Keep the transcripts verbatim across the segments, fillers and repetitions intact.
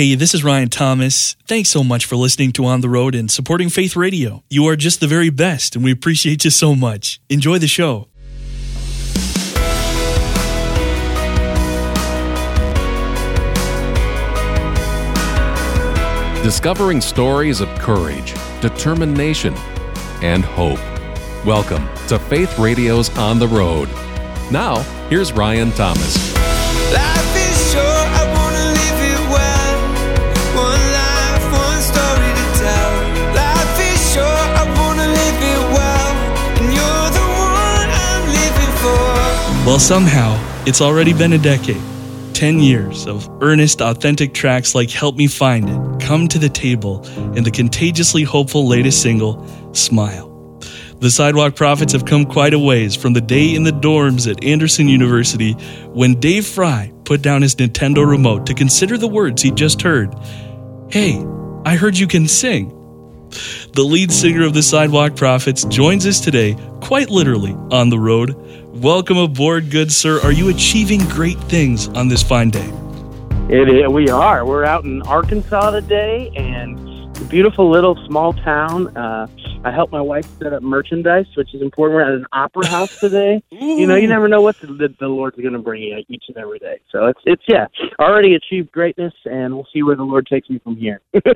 Hey, this is Ryan Thomas. Thanks so much for listening to On the Road and supporting Faith Radio. You are just the very best, and we appreciate you so much. Enjoy the show. Discovering stories of courage, determination, and hope. Welcome to Faith Radio's On the Road. Now, here's Ryan Thomas. Life is short, I want to live it well. One life, one story to tell. Life is short, I want to live it well. And you're the one I'm living for. Well, somehow, it's already been a decade. Ten years of earnest, authentic tracks like Help Me Find It, Come to the Table, and the contagiously hopeful latest single, Smile. The Sidewalk Prophets have come quite a ways from the day in the dorms at Anderson University when Dave Fry put down his Nintendo remote to consider the words he'd just heard. Hey, I heard you can sing. The lead singer of the Sidewalk Prophets joins us today, quite literally, on the road. Welcome aboard, good sir. Are you achieving great things on this fine day? It is, we are. We're out in Arkansas today, and it's a beautiful little small town. Uh, I helped my wife set up merchandise, which is important. We're at an opera house today. You know, you never know what the, the, the Lord's going to bring you each and every day. So it's, it's yeah, already achieved greatness, and we'll see where the Lord takes me from here.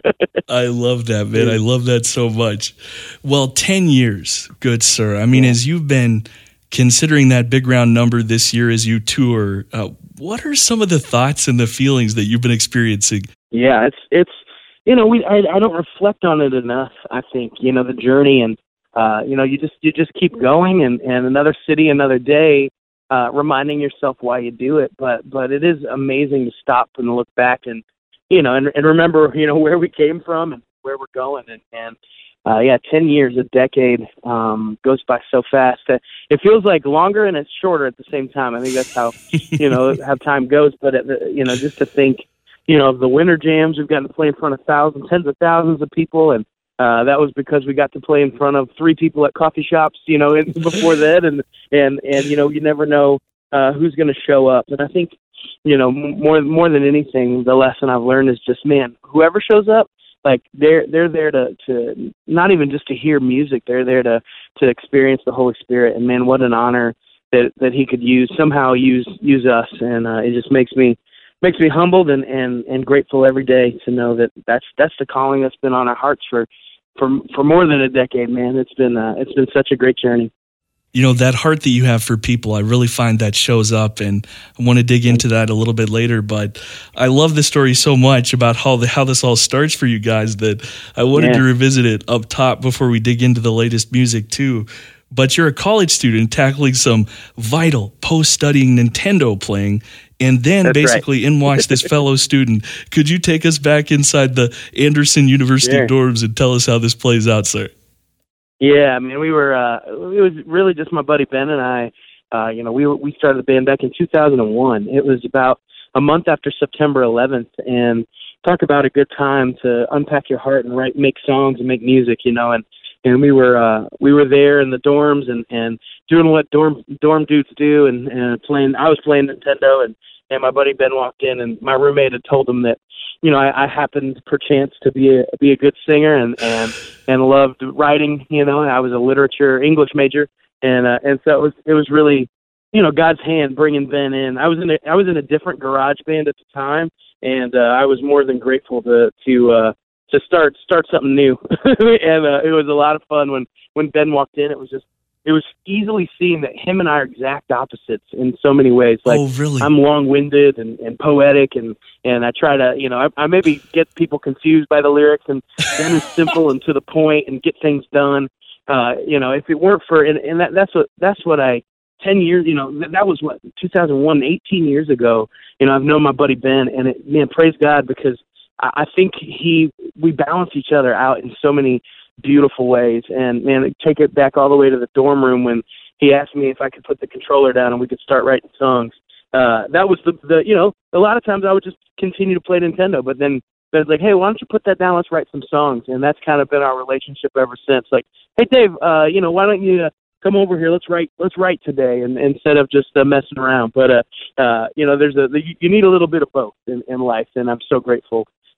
I love that, man. I love that so much. Well, ten years, good sir. I mean, yeah. As you've been considering that big round number this year as you tour, uh, what are some of the thoughts and the feelings that you've been experiencing? Yeah, it's it's. You know, we I, I don't reflect on it enough. I think you know the journey, and uh, you know you just you just keep going, and, and another city, another day, uh, reminding yourself why you do it. But but it is amazing to stop and look back, and you know, and, and remember you know where we came from and where we're going, and and uh, yeah, ten years, a decade um, goes by so fast. Uh, it feels like longer and it's shorter at the same time. I think that's how you know how time goes. But it, you know, just to think. You know, the winter jams, we've gotten to play in front of thousands, tens of thousands of people, and uh, that was because we got to play in front of three people at coffee shops, you know, before that, and, and, and you know, you never know uh, who's going to show up. And I think, you know, more more than anything, the lesson I've learned is just, man, whoever shows up, like, they're they're there to, to not even just to hear music, they're there to, to experience the Holy Spirit, and, man, what an honor that, that he could use, somehow use use us, and uh, it just makes me Makes me humbled and, and, and grateful every day to know that that's that's the calling that's been on our hearts for for for more than a decade, man. It's been uh, it's been such a great journey. You know, that heart that you have for people, I really find that shows up, and I want to dig into that a little bit later. But I love the story so much about how the, how this all starts for you guys that I wanted yeah. to revisit it up top before we dig into the latest music too. But you're a college student tackling some vital post-studying Nintendo playing, and then That's basically right. in walks this fellow student. Could you take us back inside the Anderson University sure. dorms and tell us how this plays out, sir? Yeah, I mean, we were, uh, it was really just my buddy Ben and I. Uh, you know, we were, we started the band back in two thousand one. It was about a month after September eleventh, and talk about a good time to unpack your heart and write, make songs and make music, you know, and And we were uh, we were there in the dorms and, and doing what dorm dorm dudes do and, and playing. I was playing Nintendo and, and my buddy Ben walked in and my roommate had told him that you know I, I happened perchance to be a be a good singer and, and, and loved writing. You know, I was a literature English major and uh, and so it was it was really you know God's hand bringing Ben in. I was in a, I was in a different garage band at the time and uh, I was more than grateful to to. Uh, to start start something new. and uh, it was a lot of fun when, when Ben walked in. It was just, it was easily seen that him and I are exact opposites in so many ways. Like, oh, really? I'm long-winded and, and poetic, and, and I try to, you know, I, I maybe get people confused by the lyrics, and Ben is simple and to the point and get things done. Uh, you know, if it weren't for, and, and that, that's what, that's what I, ten years, you know, that, that was what, two thousand one, eighteen years ago, you know, I've known my buddy Ben, and it, man, praise God, because I think he, we balance each other out in so many beautiful ways. And man, take it back all the way to the dorm room when he asked me if I could put the controller down and we could start writing songs. Uh, that was the, the, you know, a lot of times I would just continue to play Nintendo, but then Ben's like, hey, why don't you put that down? Let's write some songs. And that's kind of been our relationship ever since. Like, hey, Dave, uh, you know, why don't you uh, come over here? Let's write, let's write today. And instead of just uh, messing around. But, uh, uh, you know, there's a, the, you need a little bit of both in, in life. And I'm so grateful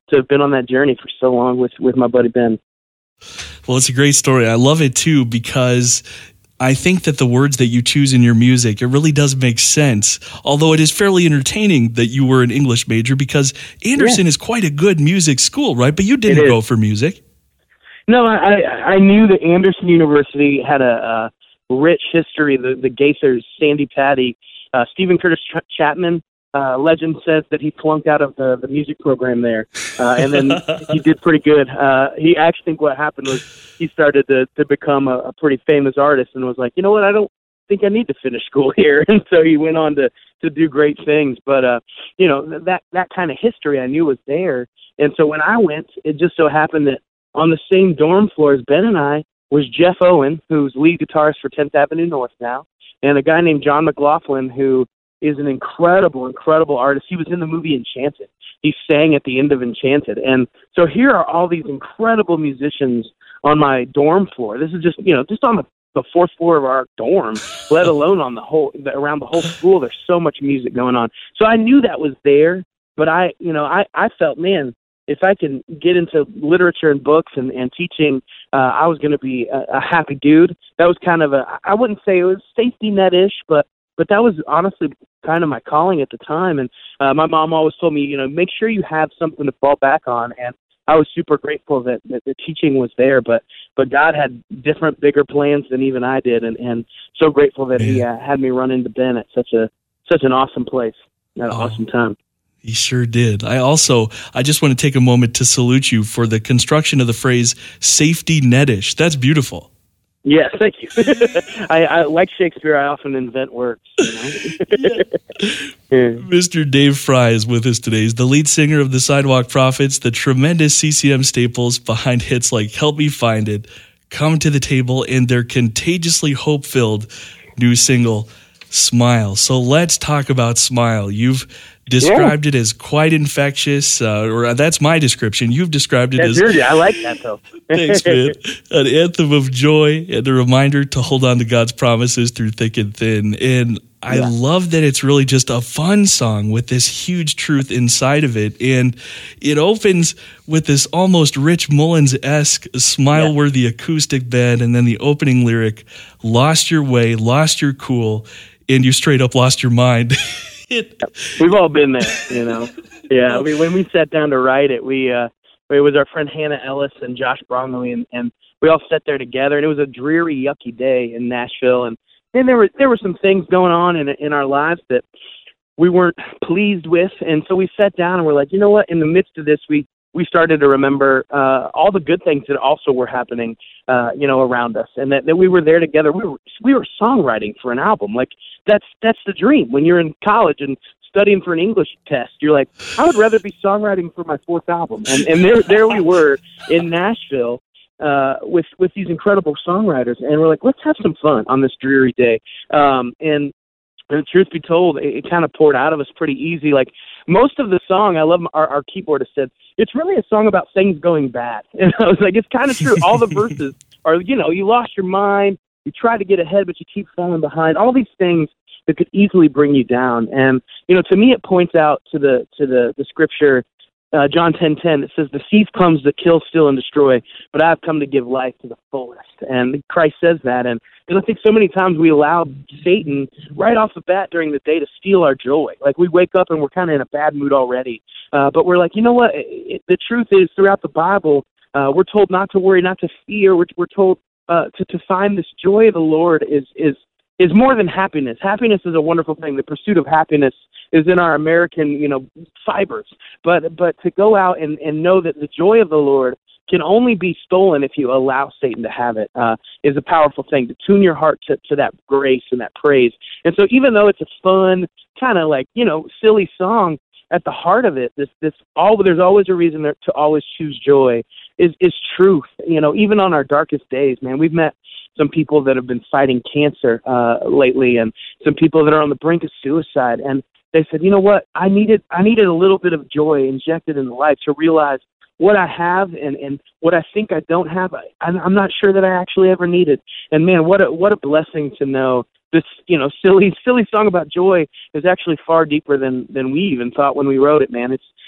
to have been on that journey for so long with, with my buddy Ben. Well, it's a great story. I love it too, because I think that the words that you choose in your music, it really does make sense. Although it is fairly entertaining that you were an English major, because Anderson yeah. is quite a good music school, right? But you didn't go for music. No, I, I knew that Anderson University had a, a rich history. The, the Gaithers, Sandy Patty, uh, Stephen Curtis Ch- Chapman, uh, legend says that he flunked out of the, the music program there, uh, and then he did pretty good. Uh, he actually think what happened was he started to, to become a, a pretty famous artist and was like, you know what, I don't think I need to finish school here. And so he went on to, to do great things. But, uh, you know, that, that kind of history I knew was there. And so when I went, it just so happened that on the same dorm floor as Ben and I was Jeff Owen, who's lead guitarist for tenth Avenue North now, and a guy named John McLaughlin, who is an incredible, incredible artist. He was in the movie Enchanted. He sang at the end of Enchanted. And so here are all these incredible musicians on my dorm floor. This is just, you know, just on the, the fourth floor of our dorm, let alone on the whole, around the whole school. There's so much music going on. So I knew that was there, but I, you know, I, I felt, man, if I can get into literature and books and, and teaching, uh, I was going to be a, a happy dude. That was kind of a, I wouldn't say it was safety net-ish, but, but that was honestly kind of my calling at the time. And uh, my mom always told me, you know, make sure you have something to fall back on. And I was super grateful that, that the teaching was there, but, but God had different, bigger plans than even I did. And, and so grateful that he uh, had me run into Ben at such a, such an awesome place, at an oh. awesome time. He sure did. I also, I just want to take a moment to salute you for the construction of the phrase safety netish. That's beautiful. Yes, thank you. I, I like Shakespeare. I often invent words. You know? yeah. Mister Dave Fry is with us today. He's the lead singer of the Sidewalk Prophets, the tremendous C C M staples behind hits like Help Me Find It, Come to the Table, and their contagiously hope-filled new single, Smile. So let's talk about Smile. You've described yeah. it as quite infectious, uh, or that's my description. You've described it that's as... Yours. I like that, though. Thanks, man. An anthem of joy and a reminder to hold on to God's promises through thick and thin. And I yeah. love that it's really just a fun song with this huge truth inside of it. And it opens with this almost Rich Mullins-esque smile-worthy yeah. acoustic bed, and then the opening lyric, lost your way, lost your cool, and you straight up lost your mind. It, We've all been there, you know. Yeah, we, when we sat down to write it, we uh, it was our friend Hannah Ellis and Josh Bromley, and, and we all sat there together. And it was a dreary, yucky day in Nashville, and and there were there were some things going on in in our lives that we weren't pleased with, and so we sat down and we're like, you know what? In the midst of this, we we started to remember uh, all the good things that also were happening, uh, you know, around us, and that, that we were there together. We were we were songwriting for an album. Like that's that's the dream. When you're in college and studying for an English test, you're like, I would rather be songwriting for my fourth album. And and there there we were in Nashville uh, with with these incredible songwriters, and we're like, let's have some fun on this dreary day. Um, and And truth be told, it, it kind of poured out of us pretty easy. Like most of the song, I love our, our keyboardist said, it's really a song about things going bad. And I was like, it's kind of true. All the verses are, you know, you lost your mind, you try to get ahead, but you keep falling behind. All these things that could easily bring you down. And, you know, to me, it points out to the to the, the scripture, uh, John ten ten, it says, the thief comes to kill, steal, and destroy, but I've come to give life to the fullest. And Christ says that. And, and I think so many times we allow Satan right off the bat during the day to steal our joy. Like we wake up and we're kind of in a bad mood already. Uh, but we're like, you know what? It, it, the truth is throughout the Bible, uh, we're told not to worry, not to fear. We're, we're told uh, to, to find this joy of the Lord is, is, is more than happiness. Happiness is a wonderful thing. The pursuit of happiness is in our American, you know, fibers. But, but to go out and, and know that the joy of the Lord can only be stolen if you allow Satan to have it, uh, is a powerful thing, to tune your heart to, to that grace and that praise. And so even though it's a fun, kind of like, you know, silly song, at the heart of it, this, this, all, there's always a reason to always choose joy, is, is truth. You know, even on our darkest days, man, we've met some people that have been fighting cancer, uh, lately, and some people that are on the brink of suicide. And they said, you know what, I needed, I needed a little bit of joy injected in the life to realize what I have and, and what I think I don't have, I, I'm not sure that I actually ever needed. And man, what a, what a blessing to know this, you know, silly, silly song about joy is actually far deeper than, than we even thought when we wrote it, man. It's,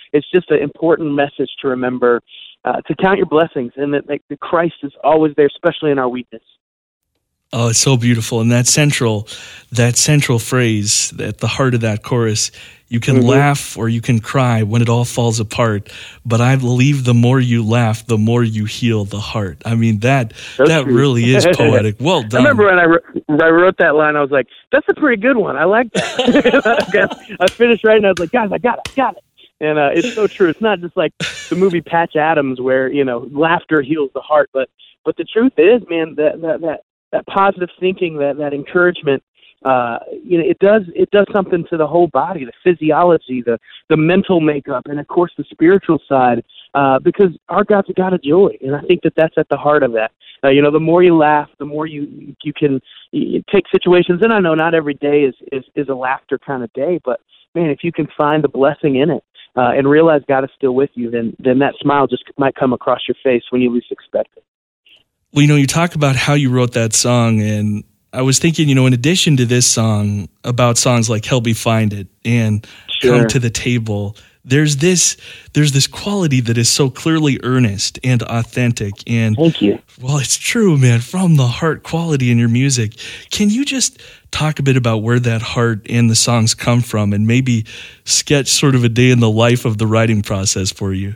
it's just an important message to remember, uh, to count your blessings, and that like, the Christ is always there, especially in our weakness. Oh, it's so beautiful. And that central, that central phrase at the heart of that chorus, you can mm-hmm. laugh or you can cry when it all falls apart. But I believe the more you laugh, the more you heal the heart. I mean, that so that true. really is poetic. Well done. I remember when I, re- when I wrote that line, I was like, that's a pretty good one. I like that. I finished writing, I was like, guys, I got it, I got it. And uh, it's so true. It's not just like the movie Patch Adams where, you know, laughter heals the heart. But but the truth is, man, that that, that that positive thinking, that, that encouragement, uh, you know, it does it does something to the whole body, the physiology, the the mental makeup, and of course the spiritual side. Uh, because our God's a God of joy, and I think that that's at the heart of that. Uh, you know, the more you laugh, the more you you can you take situations. And I know not every day is is is a laughter kind of day, but man, if you can find the blessing in it uh, and realize God is still with you, then then that smile just might come across your face when you least expect it. Well, you know, you talk about how you wrote that song, and I was thinking, you know, in addition to this song, about songs like Help Me Find It and Sure. Come to the Table, there's this there's this quality that is so clearly earnest and authentic. And Thank you. Well, it's true, man, from the heart quality in your music. Can you just talk a bit about where that heart and the songs come from, and maybe sketch sort of a day in the life of the writing process for you?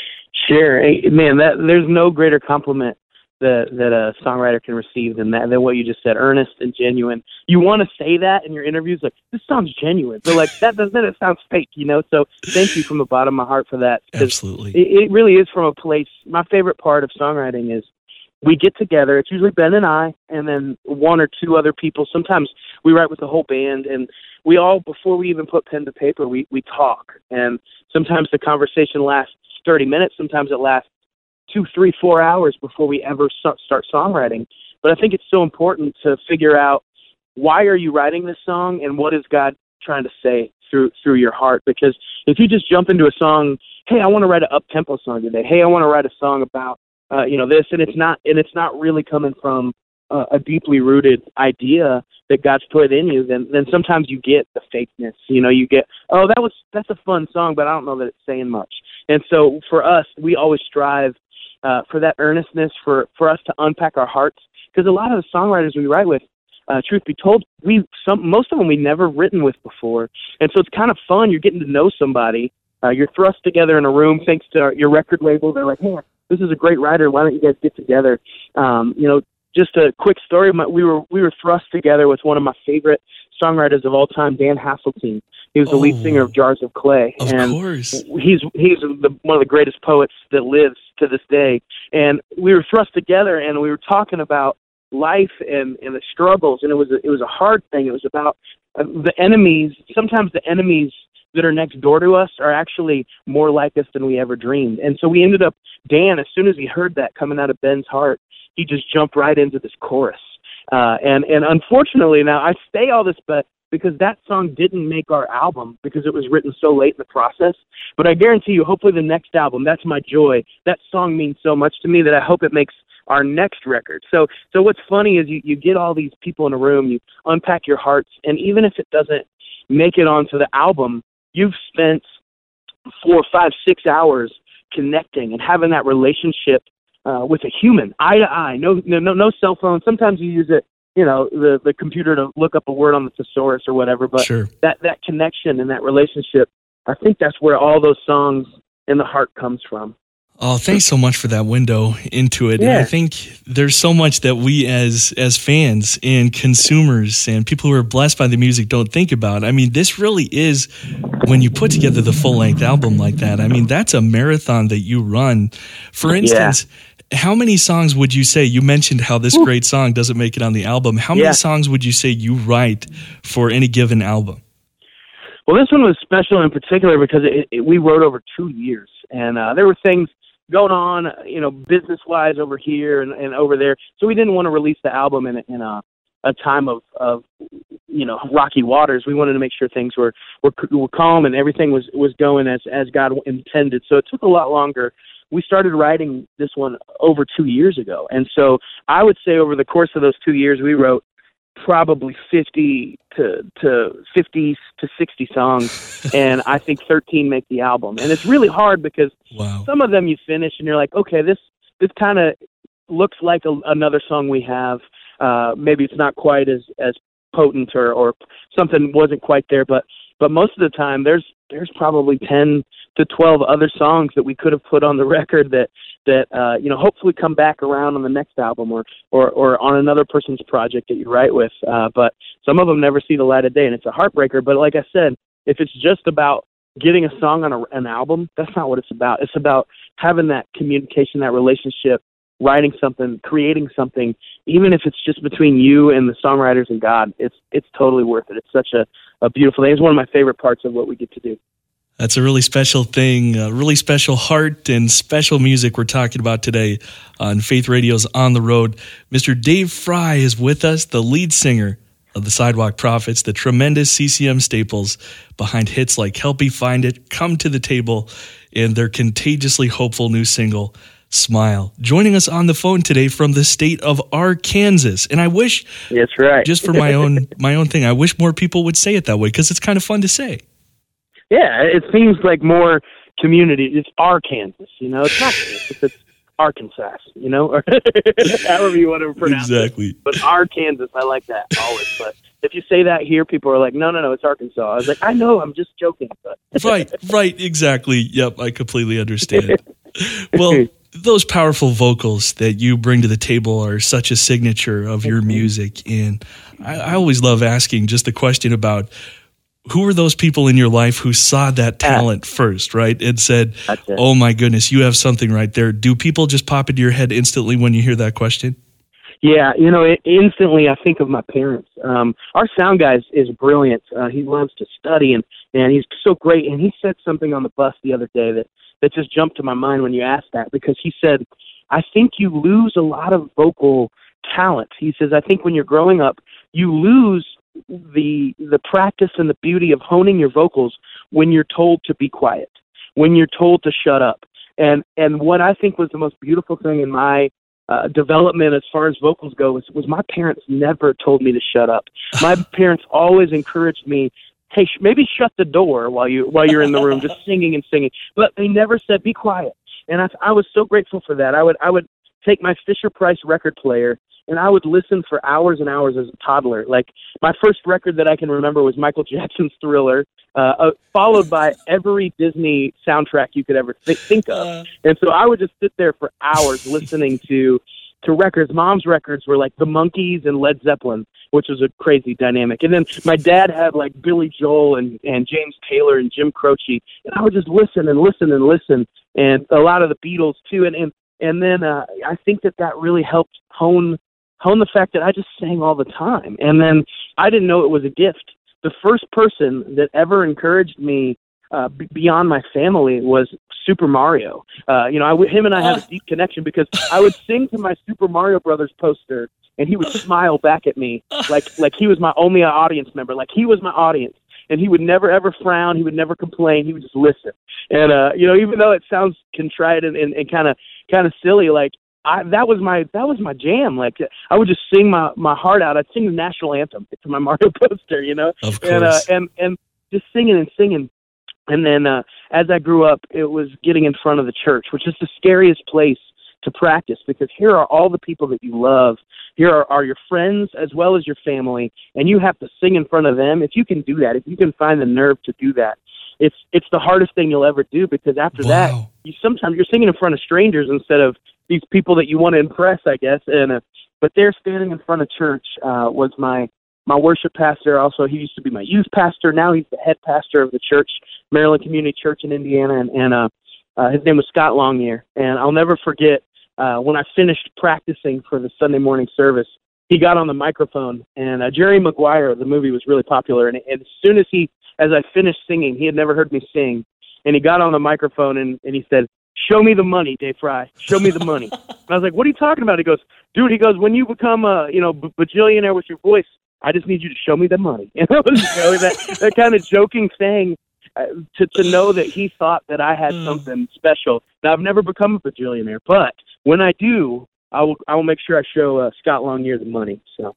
Sure. Hey, man, that there's no greater compliment that that a songwriter can receive than that, than what you just said, earnest and genuine. You want to say that in your interviews, like, this sounds genuine. So, like, that doesn't, it sounds fake, you know? So thank you from the bottom of my heart for that. Absolutely. It, it really is from a place, my favorite part of songwriting is we get together, it's usually Ben and I, and then one or two other people. Sometimes we write with the whole band, and we all, before we even put pen to paper, we, we talk. And sometimes the conversation lasts thirty minutes, sometimes it lasts two, three, four hours before we ever start, start songwriting. But I think it's so important to figure out, why are you writing this song, and what is God trying to say through through your heart? Because if you just jump into a song, hey, I want to write an up-tempo song today. Hey, I want to write a song about uh, you know this, and it's not and it's not really coming from uh, a deeply rooted idea that God's put in you, then then sometimes you get the fakeness. You know, you get, oh, that was that's a fun song, but I don't know that it's saying much. And so for us, we always strive Uh, for that earnestness, for, for us to unpack our hearts, because a lot of the songwriters we write with, uh, truth be told, we some most of them we've never written with before, and so it's kind of fun. You're getting to know somebody. Uh, you're thrust together in a room thanks to our, your record label. They're like, "Hey, this is a great writer. Why don't you guys get together?" Um, you know, just a quick story. My, we were we were thrust together with one of my favorite songwriters of all time, Dan Hasseltine. He was the oh, lead singer of Jars of Clay. Of and course. He's he's the, one of the greatest poets that lives to this day. And we were thrust together, and we were talking about life and, and the struggles, and it was a, it was a hard thing. It was about uh, the enemies. Sometimes the enemies that are next door to us are actually more like us than we ever dreamed. And so we ended up, Dan, as soon as he heard that coming out of Ben's heart, he just jumped right into this chorus. Uh, and, and unfortunately, now I say all this, but because that song didn't make our album because it was written so late in the process. But I guarantee you, hopefully the next album, That's My Joy, that song means so much to me that I hope it makes our next record. So so what's funny is you, you get all these people in a room, you unpack your hearts, and even if it doesn't make it onto the album, you've spent four, five, six hours connecting and having that relationship uh, with a human, eye to eye, no, no, no cell phone. Sometimes you use it, you know, the, the computer to look up a word on the thesaurus or whatever, but sure. that, that connection and that relationship, I think that's where all those songs in the heart comes from. Oh, thanks so much for that window into it. Yeah. And I think there's so much that we as as fans and consumers and people who are blessed by the music don't think about. I mean, this really is, when you put together the full-length album like that, I mean, that's a marathon that you run. For instance, yeah. how many songs would you say, you mentioned how this Ooh. great song doesn't make it on the album. How many yeah. songs would you say you write for any given album? Well, this one was special in particular because it, it, we wrote over two years. And uh, there were things going on, you know, business-wise over here and, and over there. So we didn't want to release the album in, a, in a, a time of, of, you know, rocky waters. We wanted to make sure things were, were, were calm and everything was, was going as, as God intended. So it took a lot longer. We started writing this one over two years ago. And so I would say over the course of those two years, we wrote probably fifty to to fifty to sixty songs, and I think thirteen make the album. And it's really hard because Wow. some of them you finish and you're like, okay, this this kind of looks like a, another song we have. Uh, maybe it's not quite as as potent, or or something wasn't quite there, but but most of the time there's there's probably ten to twelve other songs that we could have put on the record that that uh, you know, hopefully come back around on the next album, or or or on another person's project that you write with. Uh, but some of them never see the light of day, and it's a heartbreaker. But like I said, if it's just about getting a song on a, an album, that's not what it's about. It's about having that communication, that relationship, writing something, creating something, even if it's just between you and the songwriters and God. It's it's totally worth it. It's such a, a beautiful thing. It's one of my favorite parts of what we get to do. That's a really special thing, a really special heart and special music we're talking about today on Faith Radio's On the Road. Mister Dave Fry is with us, the lead singer of the Sidewalk Prophets, the tremendous C C M staples behind hits like Help Me Find It, Come to the Table, and their contagiously hopeful new single, Smile. Joining us on the phone today from the state of Arkansas. And I wish, That's right. just for my own my own thing, I wish more people would say it that way, because it's kind of fun to say. Yeah, it seems like more community. It's Arkansas, you know. It's not Kansas, it's Arkansas, you know, or however you want to pronounce Exactly. it. But Arkansas, I like that always. But if you say that here, people are like, no, no, no, it's Arkansas. I was like, I know, I'm just joking. But Right, right, exactly. Yep, I completely understand. Well, those powerful vocals that you bring to the table are such a signature of your music. And I, I always love asking just the question about, who are those people in your life who saw that talent first, right? And said, oh my goodness, you have something right there. Do people just pop into your head instantly when you hear that question? Yeah, you know, it, instantly I think of my parents. Um, our sound guy is, is brilliant. Uh, he loves to study, and, and he's so great. And he said something on the bus the other day that, that just jumped to my mind when you asked that, because he said, I think you lose a lot of vocal talent. He says, I think when you're growing up, you lose the the practice and the beauty of honing your vocals when you're told to be quiet, when you're told to shut up. And and what I think was the most beautiful thing in my uh, development as far as vocals go was, was my parents never told me to shut up. My parents always encouraged me, hey, sh- maybe shut the door while you while you're in the room just singing and singing. But they never said be quiet. And I, I was so grateful for that. I would I would take my Fisher-Price record player, and I would listen for hours and hours as a toddler. Like, my first record that I can remember was Michael Jackson's Thriller, uh, uh, followed by every Disney soundtrack you could ever th- think of. Uh, and so I would just sit there for hours listening to to records. Mom's records were like the Monkees and Led Zeppelin, which was a crazy dynamic. And then my dad had like Billy Joel and, and James Taylor and Jim Croce. And I would just listen and listen and listen. And a lot of the Beatles too. And, and, and then uh, I think that that really helped hone hone the fact that I just sang all the time. And then I didn't know it was a gift. The first person that ever encouraged me uh, b- beyond my family was Super Mario. Uh, you know, I w- him and I had a deep connection because I would sing to my Super Mario Brothers poster, and he would smile back at me like like he was my only audience member. Like he was my audience. And he would never, ever frown. He would never complain. He would just listen. And, uh, you know, even though it sounds contrite and, and, and kind of kind of silly, like, I, that was my that was my jam. Like, I would just sing my, my heart out. I'd sing the national anthem to my Mario poster, you know, of course. and uh, and and just singing and singing. And then uh, as I grew up, it was getting in front of the church, which is the scariest place to practice, because here are all the people that you love. Here are, are your friends as well as your family, and you have to sing in front of them. If you can do that, if you can find the nerve to do that, it's it's the hardest thing you'll ever do, because after wow. that, you sometimes you're singing in front of strangers instead of these people that you want to impress, I guess. And uh, but there, standing in front of church, uh, was my my worship pastor. Also, he used to be my youth pastor. Now he's the head pastor of the church, Maryland Community Church in Indiana, and, and uh, uh, his name was Scott Longyear. And I'll never forget uh, when I finished practicing for the Sunday morning service, he got on the microphone, and uh, Jerry Maguire, the movie, was really popular. And, and as soon as he, as I finished singing, he had never heard me sing, and he got on the microphone and, and he said, "Show me the money, Dave Fry. Show me the money." And I was like, "What are you talking about?" He goes, "Dude," he goes, "when you become a, you know, b- bajillionaire with your voice, I just need you to show me the money." And it was, you know, that, that kind of joking thing uh, to, to know that he thought that I had something special. Now, I've never become a bajillionaire, but when I do, I will I will make sure I show uh, Scott Longyear the money. So.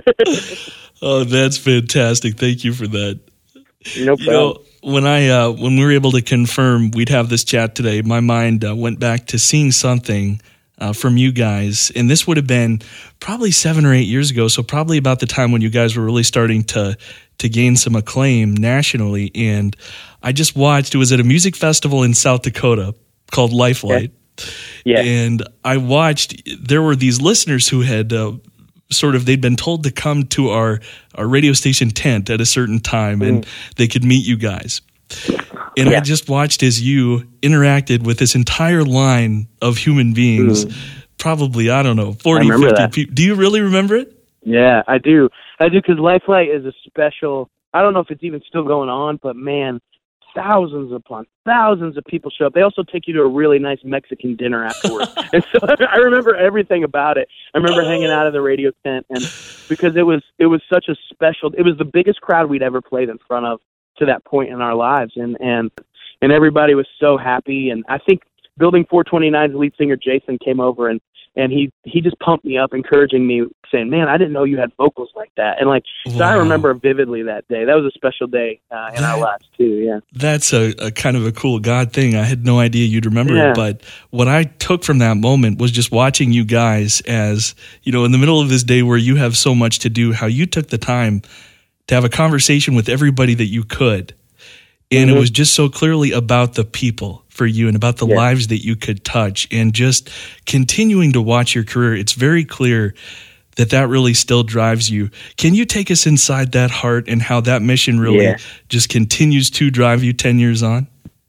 Oh, that's fantastic! Thank you for that. No problem. You know, when I uh, when we were able to confirm we'd have this chat today, my mind uh, went back to seeing something uh, from you guys, and this would have been probably seven or eight years ago. So probably about the time when you guys were really starting to to gain some acclaim nationally. And I just watched. It was at a music festival in South Dakota called Lifelight. Okay. Yeah. And I watched, there were these listeners who had uh, sort of, they'd been told to come to our, our radio station tent at a certain time mm. and they could meet you guys. And yeah. I just watched as you interacted with this entire line of human beings, mm. probably, I don't know, forty, fifty people. Do you really remember it? Yeah, I do. I do, because Lifelight is a special, I don't know if it's even still going on, but man, thousands upon thousands of people show up. They also take you to a really nice Mexican dinner afterwards. And so I remember everything about it. I remember hanging out of the radio tent, and because it was it was such a special, it was the biggest crowd we'd ever played in front of to that point in our lives, and and and everybody was so happy. And I think Building four twenty-nine's lead singer Jason came over, and and he he just pumped me up, encouraging me, saying, "Man, I didn't know you had vocals like that." And like, wow. So I remember vividly that day. That was a special day uh, in that, our lives too. Yeah, that's a, a kind of a cool God thing. I had no idea you'd remember yeah. it, but what I took from that moment was just watching you guys, as you know, in the middle of this day where you have so much to do, how you took the time to have a conversation with everybody that you could. And mm-hmm. it was just so clearly about the people for you and about the yeah. lives that you could touch, and just continuing to watch your career. It's very clear that that really still drives you. Can you take us inside that heart and how that mission really yeah. just continues to drive you ten years on?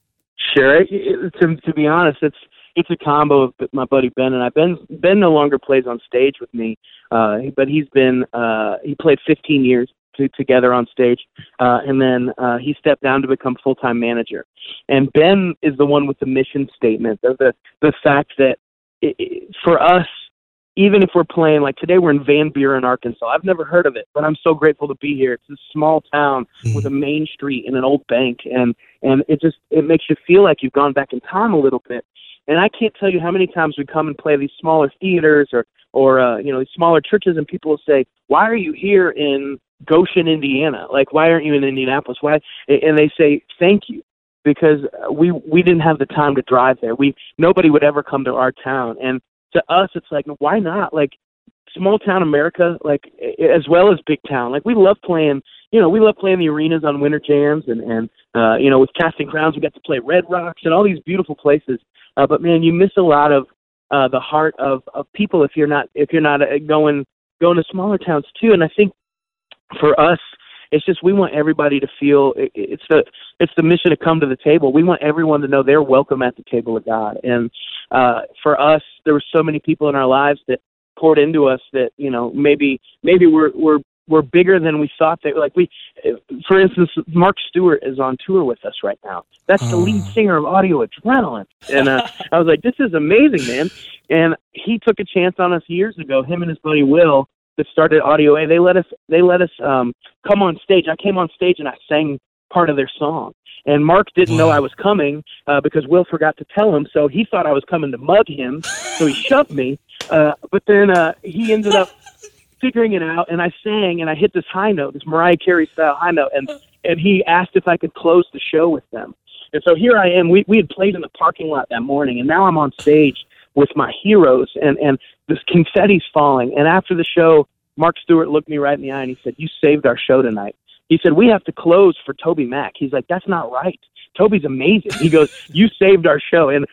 Sure. It, it, to, to be honest, it's it's a combo of my buddy Ben and I. Ben, Ben no longer plays on stage with me, uh, but he's been, uh, he played fifteen years. To, together on stage, uh, and then uh, he stepped down to become full-time manager. And Ben is the one with the mission statement, of the the fact that it, it, for us, even if we're playing, like today we're in Van Buren, Arkansas. I've never heard of it, but I'm so grateful to be here. It's a small town mm. with a main street and an old bank, and and it just it makes you feel like you've gone back in time a little bit. And I can't tell you how many times we come and play these smaller theaters or or uh, you know, these smaller churches, and people will say, "Why are you here in Goshen, Indiana? Like, why aren't you in Indianapolis? Why?" And they say, "Thank you," because we we didn't have the time to drive there. We nobody would ever come to our town, and to us, it's like, why not? Like, small town America, like as well as big town. Like, we love playing. You know, we love playing the arenas on winter jams, and and uh, you know, with Casting Crowns, we got to play Red Rocks and all these beautiful places. Uh, but man, you miss a lot of uh, the heart of, of people if you're not if you're not uh, going going to smaller towns too. And I think for us, it's just we want everybody to feel it, it's the it's the mission to come to the table. We want everyone to know they're welcome at the table of God. And uh, for us, there were so many people in our lives that poured into us that, you know, maybe maybe we're we're we're bigger than we thought. They like we, for instance, Mark Stewart is on tour with us right now. That's the lead singer of Audio Adrenaline, and uh, I was like, this is amazing, man. And he took a chance on us years ago. Him and his buddy Will, that started Audio A. They let us they let us um, come on stage. I came on stage and I sang part of their song. And Mark didn't wow. know I was coming uh, because Will forgot to tell him, so he thought I was coming to mug him. So he shoved me. Uh, but then uh, he ended up figuring it out, and I sang, and I hit this high note, this Mariah Carey style high note, and and he asked if I could close the show with them. And so here I am. We we had played in the parking lot that morning, and now I'm on stage with my heroes, and and this confetti's falling. And after the show, Mark Stewart looked me right in the eye, and he said, "You saved our show tonight." He said, "We have to close for Toby Mac." He's like, "That's not right. Toby's amazing." He goes, "You saved our show." And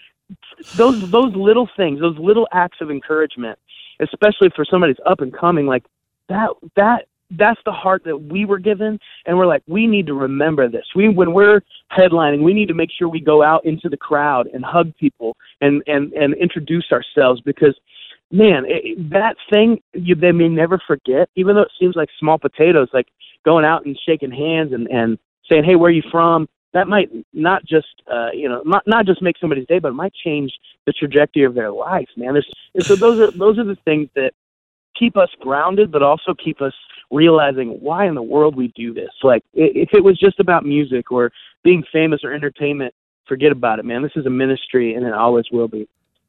those those little things, those little acts of encouragement, especially for somebody who's up and coming, like that, that, that's the heart that we were given. And we're like, we need to remember this. We, when we're headlining, we need to make sure we go out into the crowd and hug people and, and, and introduce ourselves, because man, it, that thing you, they may never forget, even though it seems like small potatoes, like going out and shaking hands and, and saying, "Hey, where are you from?" That might not just, uh, you know, not, not just make somebody's day, but it might change the trajectory of their life, man. There's, and so those are those are the things that keep us grounded, but also keep us realizing why in the world we do this. Like, if it was just about music or being famous or entertainment, forget about it, man. This is a ministry, and it always will be.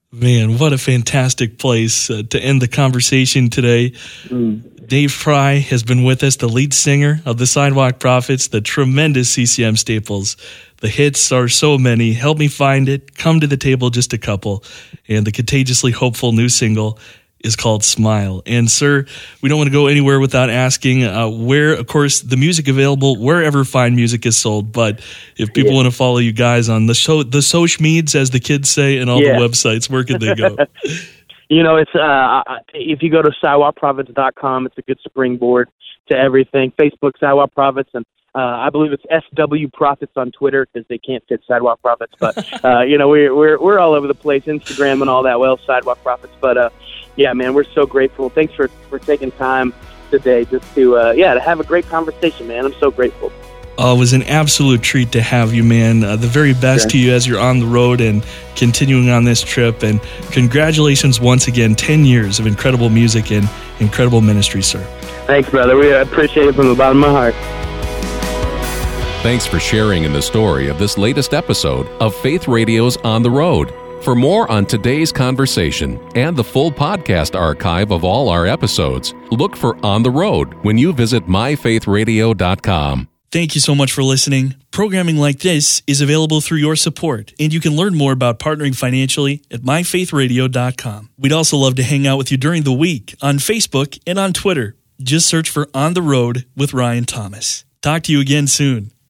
Man, what a fantastic place uh, to end the conversation today. Mm. Dave Fry has been with us, the lead singer of the Sidewalk Prophets, the tremendous C C M staples. The hits are so many. Help Me Find It, Come to the Table, just a couple. And the contagiously hopeful new single is called Smile. And sir, we don't want to go anywhere without asking uh, where, of course, the music available, wherever fine music is sold. But if people yeah. want to follow you guys on the show, the social meds, as the kids say, and all yeah. the websites, where can they go? You know, it's uh, if you go to sidewalk prophets dot com, it's a good springboard to everything. Facebook, Sidewalk Prophets, and uh, I believe it's S W Prophets on Twitter because they can't fit Sidewalk Prophets. But uh, you know, we're we're we're all over the place, Instagram and all that. Well, Sidewalk Prophets, but. Uh, Yeah, man, we're so grateful. Thanks for, for taking time today just to, uh, yeah, to have a great conversation, man. I'm so grateful. Oh, it was an absolute treat to have you, man. Uh, the very best sure. to you as you're on the road and continuing on this trip. And congratulations once again, ten years of incredible music and incredible ministry, sir. Thanks, brother. We appreciate it from the bottom of my heart. Thanks for sharing in the story of this latest episode of Faith Radio's On the Road. For more on today's conversation and the full podcast archive of all our episodes, look for On the Road when you visit my faith radio dot com. Thank you so much for listening. Programming like this is available through your support, and you can learn more about partnering financially at my faith radio dot com. We'd also love to hang out with you during the week on Facebook and on Twitter. Just search for On the Road with Ryan Thomas. Talk to you again soon.